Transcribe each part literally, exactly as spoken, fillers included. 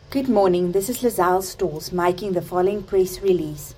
Good morning, this is Lizelle Stolz making the following press release.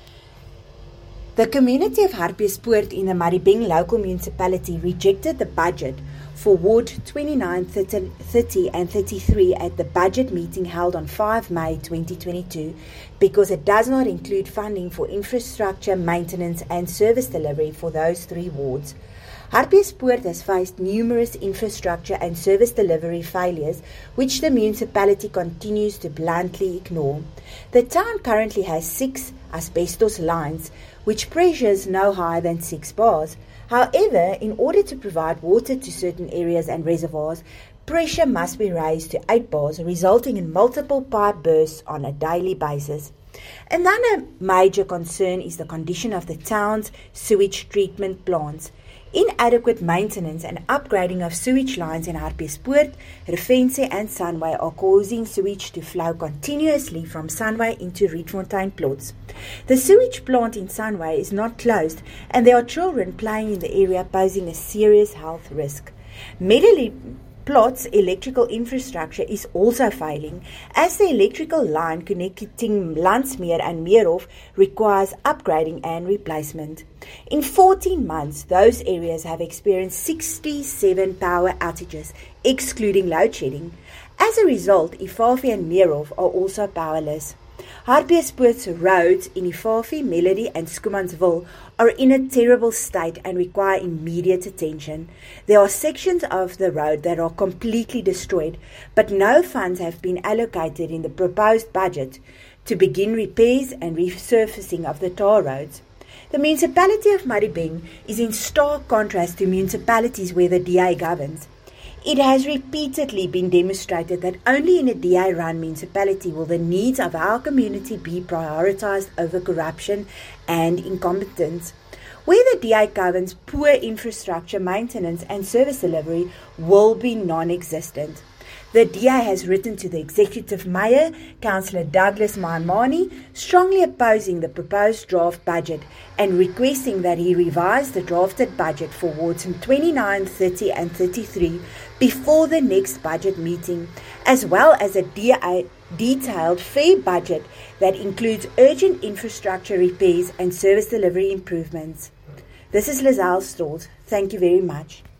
The community of Hartbeespoort in the Mariebeng local municipality rejected the budget for Ward twenty-nine, thirty and thirty-three at the budget meeting held on the fifth of May twenty twenty-two because it does not include funding for infrastructure, maintenance and service delivery for those three wards. Hartbeespoort has faced numerous infrastructure and service delivery failures which the municipality continues to bluntly ignore. The town currently has six asbestos lines which pressures no higher than six bars. However, in order to provide water to certain areas and reservoirs, pressure must be raised to eight bars, resulting in multiple pipe bursts on a daily basis. Another major concern is the condition of the town's sewage treatment plants. Inadequate maintenance and upgrading of sewage lines in Hartbeespoort, Revense and Sunway are causing sewage to flow continuously from Sunway into Rietfontein plots. The sewage plant in Sunway is not closed and there are children playing in the area posing a serious health risk. Medley Plot's electrical infrastructure is also failing as the electrical line connecting Landsmeer and Meerhof requires upgrading and replacement. In fourteen months, those areas have experienced sixty-seven power outages, excluding load shedding. As a result, Ifafi and Meerhof are also powerless. Hartbeespoort's roads in Ifafi, Melody and Schoemansville are in a terrible state and require immediate attention. There are sections of the road that are completely destroyed, but no funds have been allocated in the proposed budget to begin repairs and resurfacing of the tar roads. The municipality of Mariebeng is in stark contrast to municipalities where the D A governs. It has repeatedly been demonstrated that only in a D A-run municipality will the needs of our community be prioritized over corruption and incompetence. Where the D A governs, poor infrastructure, maintenance and service delivery will be non-existent. The D A has written to the Executive Mayor, Councillor Douglas Maimane, strongly opposing the proposed draft budget and requesting that he revise the drafted budget for wards twenty-nine, thirty and thirty-three before the next budget meeting, as well as a D A detailed fair budget that includes urgent infrastructure repairs and service delivery improvements. This is Lizelle Stolz. Thank you very much.